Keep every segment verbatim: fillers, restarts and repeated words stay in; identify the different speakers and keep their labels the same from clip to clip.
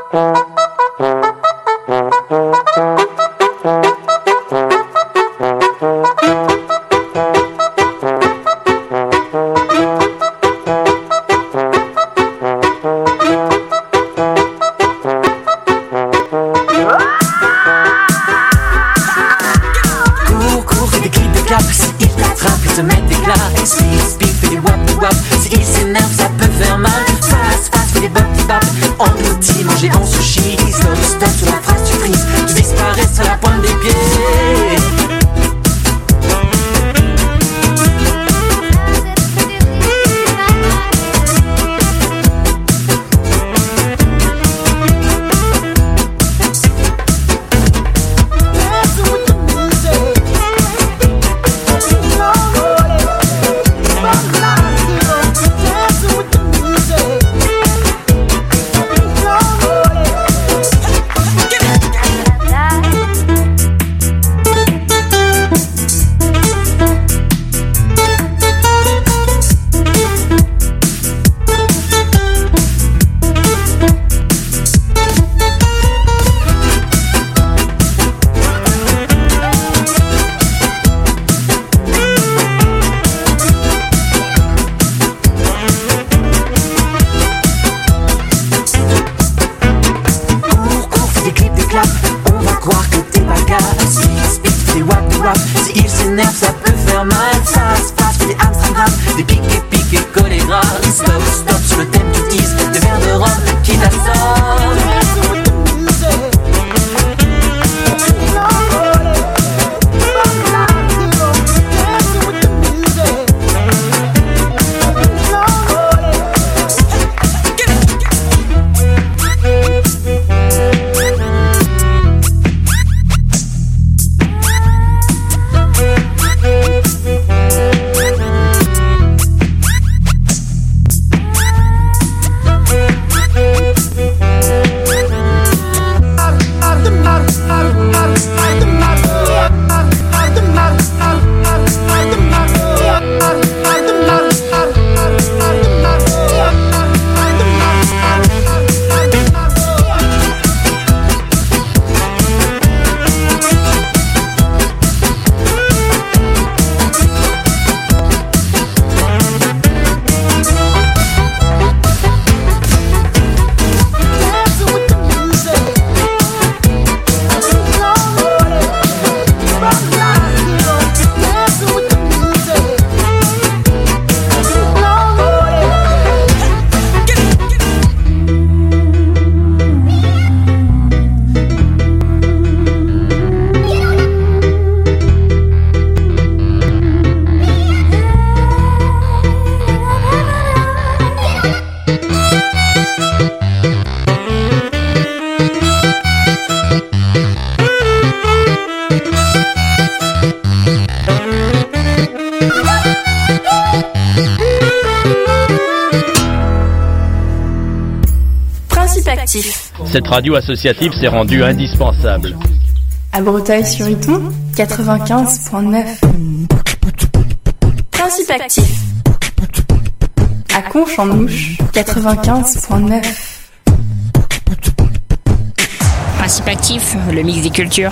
Speaker 1: Cette radio associative s'est rendue indispensable.
Speaker 2: À Breteuil-sur-Iton, quatre-vingt-quinze virgule neuf.
Speaker 3: Principe actif.
Speaker 2: À Conche-en-Ouche, quatre-vingt-quinze virgule neuf.
Speaker 4: Principe actif, le mix des cultures.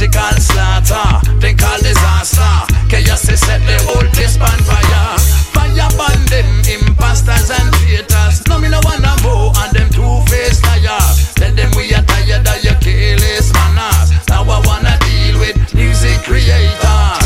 Speaker 3: call slaughter, they call disaster. Chaos they set the whole place on fire. Fire burn them imposters and traitors. No me no wanna more and them two-faced liars. Tell them we are tired of your careless manners. Now I wanna deal with music creators.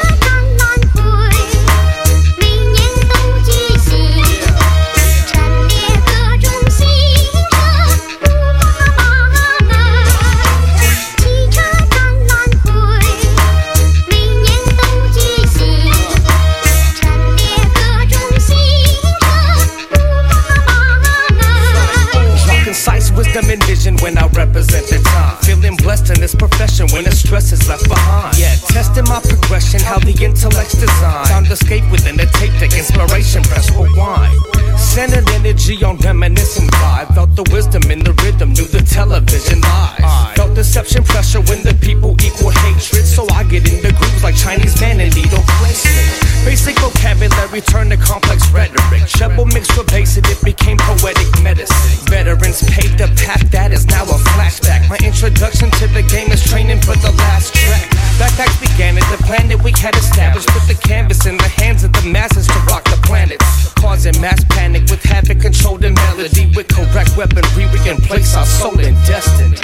Speaker 5: And vision when I represent the time. Feeling blessed in this profession when the stress is left behind. Yeah, testing my progression, how the intellect's designed. Found escape within the tape deck, inspiration, press rewind. Centered energy on reminiscent vibe. Felt the wisdom in the rhythm, knew the television lies. Felt deception pressure when the people equal hatred. So I get in the grooves like Chinese man and needle placement. Basic vocabulary turned to complex rhetoric. Treble mixed with bass, it became poetic medicine. Veterans paved the path that is now a flashback. My introduction to the game is training for the last track. Backpacks began at the planet we had established. Put the canvas in the hands of the masses to rock the planet. Causing mass panic with havoc, control the melody. With correct weaponry, we can place our soul in destiny.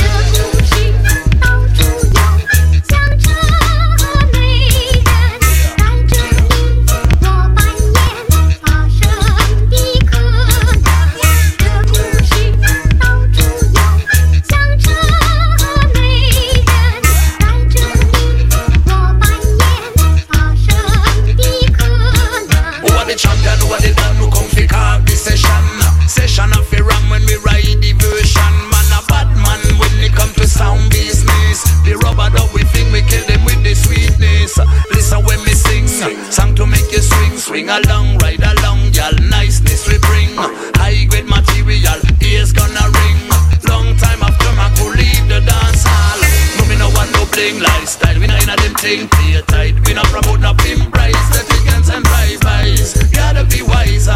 Speaker 3: Session of the ram when we ride diversion. Man a bad man when it come to sound business. The rubber dub we fling, we kill them with the sweetness. Listen when me sing, song to make you swing. Swing along, ride along, y'all niceness we bring. High grade material, ears gonna ring. Long time after I could leave the dance hall. No me no want no bling lifestyle, we not in a them thing play tight. We not promote no pimp price, the tickets and drive-bys. Gotta be wiser.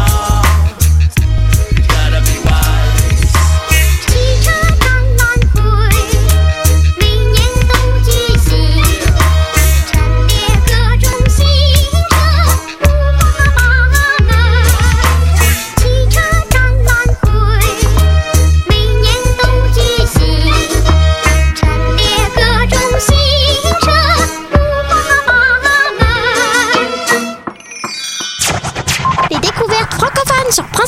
Speaker 3: Gotta be wise.
Speaker 6: 汽车当晚会，每年都举行，陈列各种新车，不怕麻烦。汽车当晚会，每年都举行，陈列各种新车，不怕麻烦。Les découvertes francophones sur France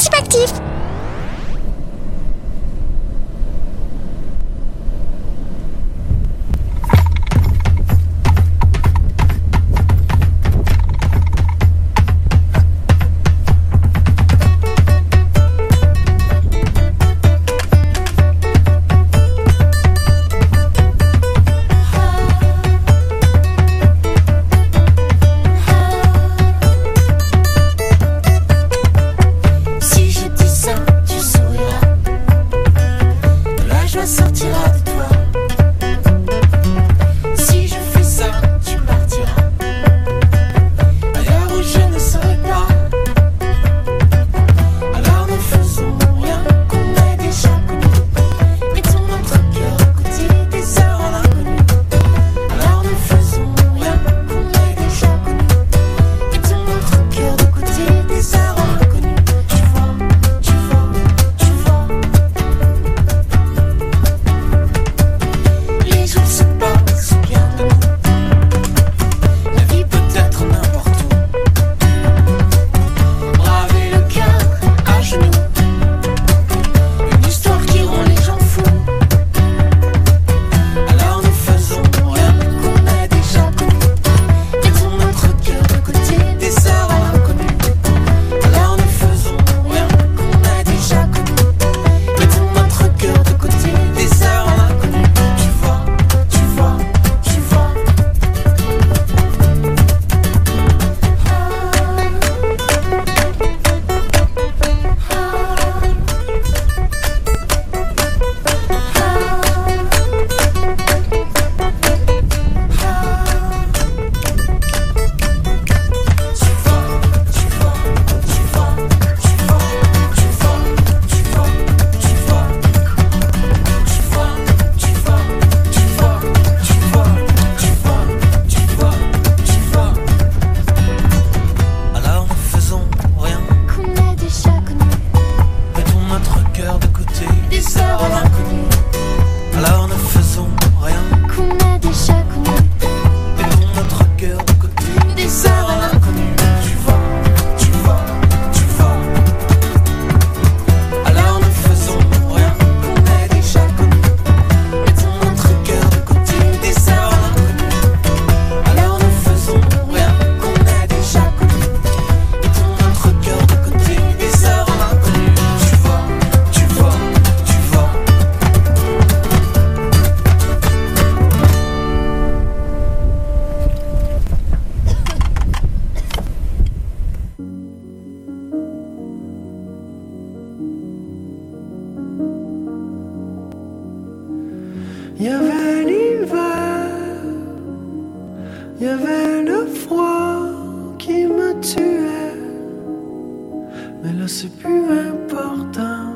Speaker 7: y avait le froid qui me tuait, mais là c'est plus important.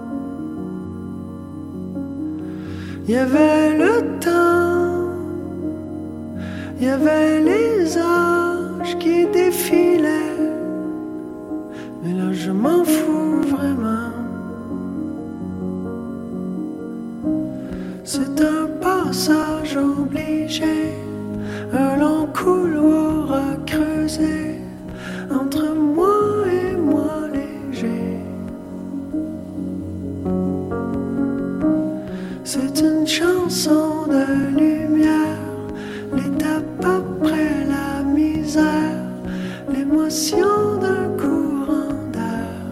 Speaker 7: Y avait le temps, y avait les âges qui défilaient, mais là je m'en fous vraiment. C'est un passage obligé, un long couloir à creuser entre moi et moi léger. C'est une chanson de lumière, l'étape après la misère, l'émotion d'un courant d'air.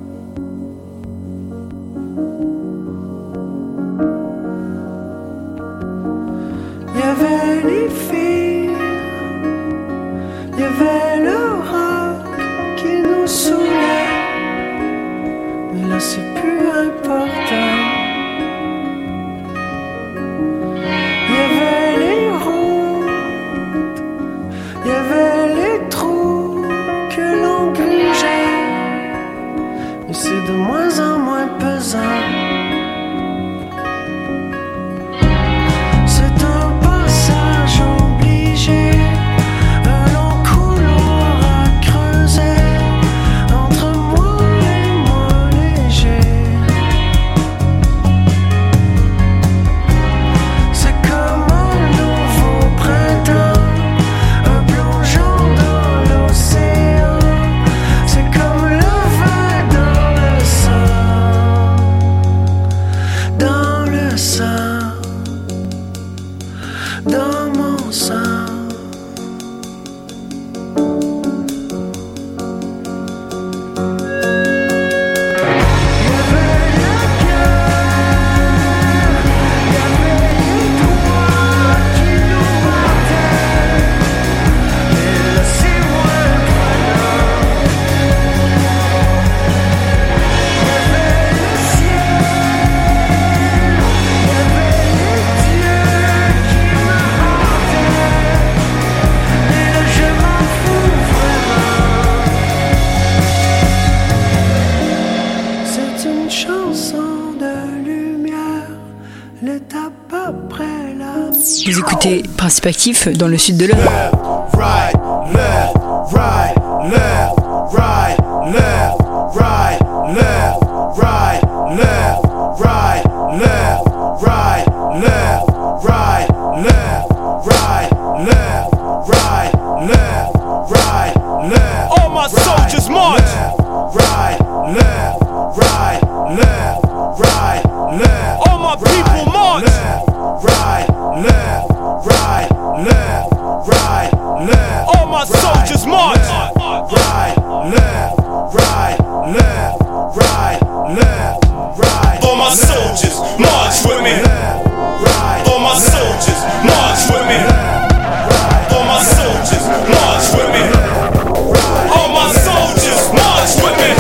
Speaker 7: Il y avait les filles, il y avait le rock qui nous saoulait, mais là c'est plus important. Il y avait les routes, il y avait les trous que l'on grugeait, mais c'est de moins en moins pesant.
Speaker 4: Vous écoutez Principe Actif dans le sud de l'Europe.
Speaker 3: Right, left, right, left, right, left, right, left, right, left, right, left, right, left, right, left, right, left, right, left, right, left.
Speaker 5: All my soldiers march.
Speaker 3: Right, left, right, left, right, left.
Speaker 5: All my people march.
Speaker 3: Right, left, right, left, right, left.
Speaker 5: All my soldiers march.
Speaker 3: Right, left, right, left, right, left, right.
Speaker 5: All my soldiers march with me. All my soldiers march with me. All my soldiers march with me. All my soldiers march with me.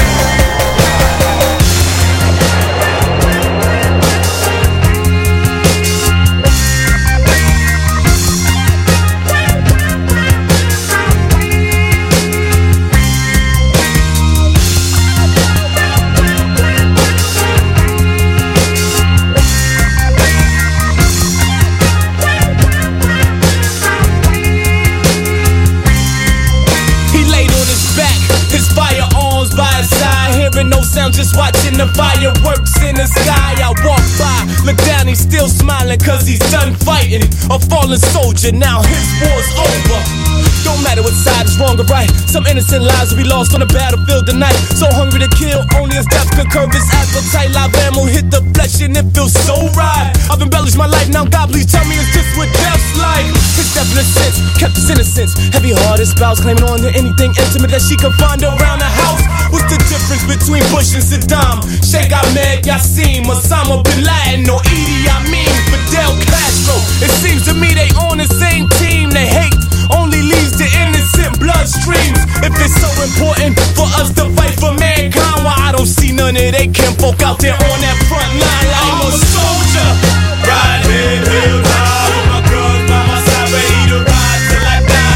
Speaker 5: No sound, just watching the fireworks in the sky. I walk by, look down, he's still smiling cause he's done fighting. A fallen soldier, now his war's over. Don't matter what side is wrong or right, some innocent lives will be lost on the battlefield tonight. So hungry to kill, only as death could curb his appetite. Live ammo hit the flesh and it feels so right. I've embellished my life, now God please tell me is this what death's like? His death in a sense, kept his innocence. Heavy-hearted spouse claiming on to anything intimate that she could find around the house. What's the difference between Bush and Saddam? Sheikh Ahmed Yassim, Osama Bin Laden, or Idi Amin, Fidel Castro? It seems to me they on the same team. They hate only leads to innocent bloodstreams. If it's so important for us to fight for mankind, why I don't see none of they kinfolk out there on that front line? Like I'm a soldier, ride head held high, with my girls by my side, ready to ride till I die.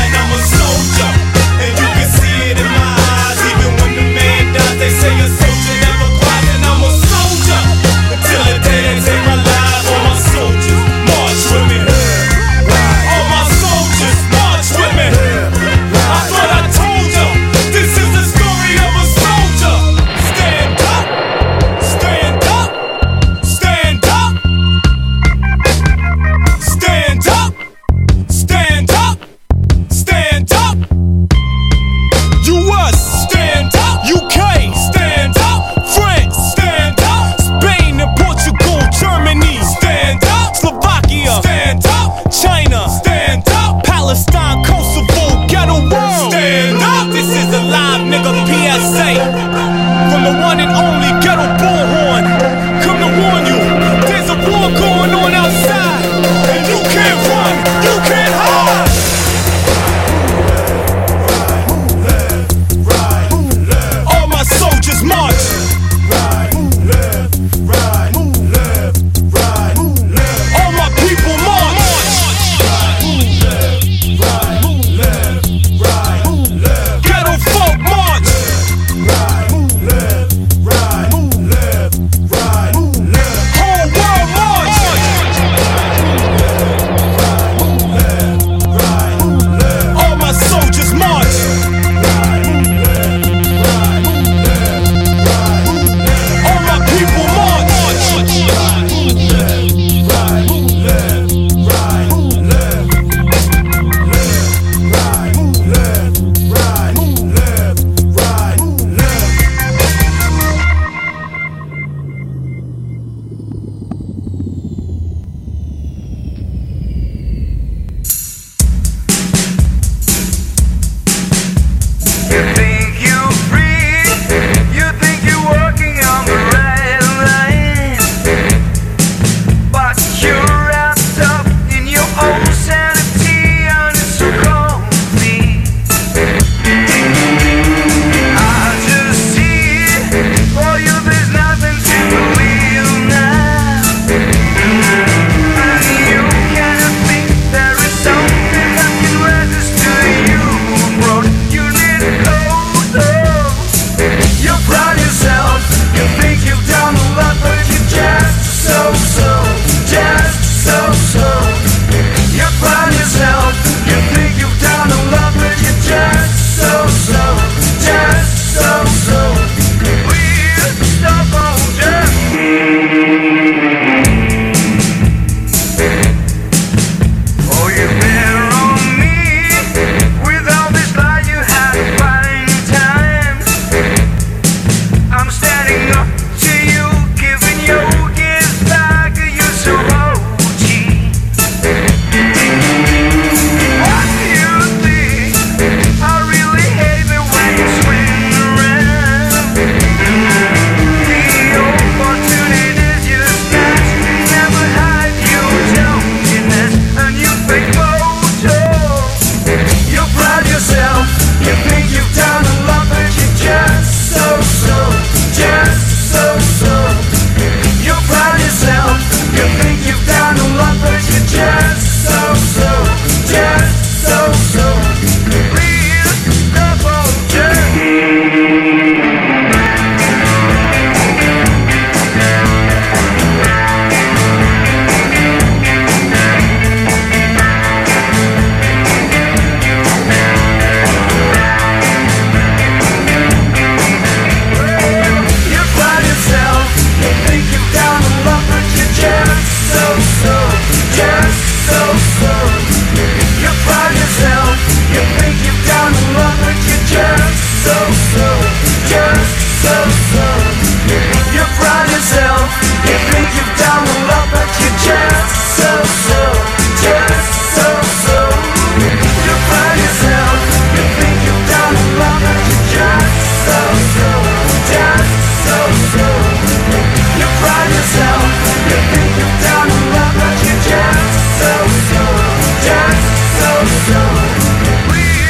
Speaker 7: yourself. You think you've done a lot, but you're just so, so, just so, so. You're proud of yourself. You think you've done a lot, but you're just so, so, just so, so. Real double jerk.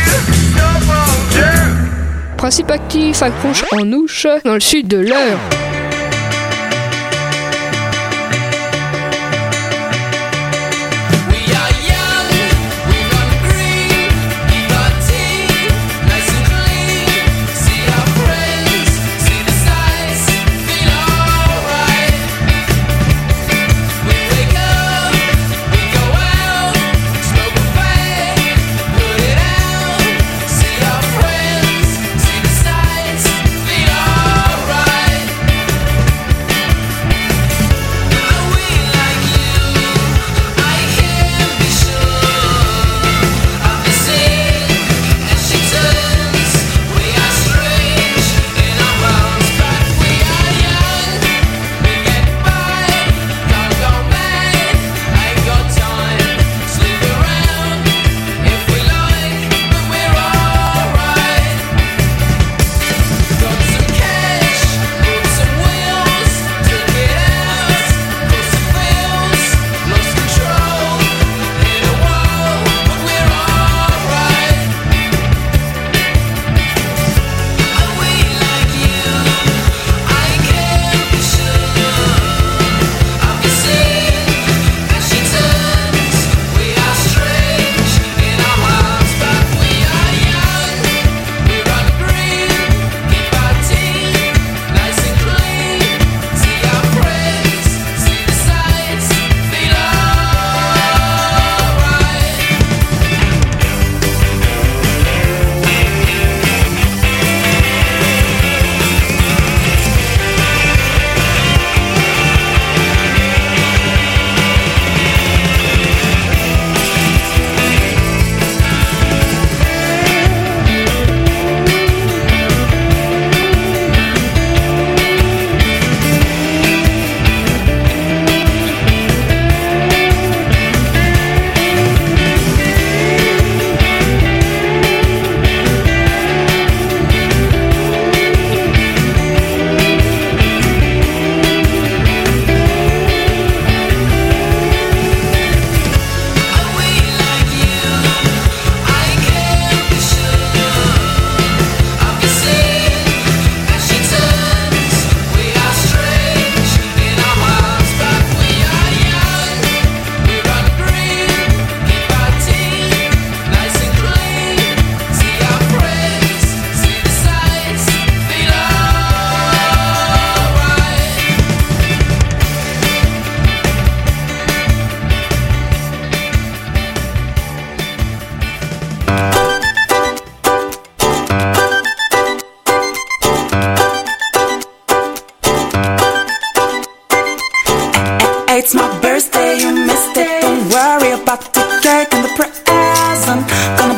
Speaker 4: Principe actif accroche en ouche dans le sud de l'Eure.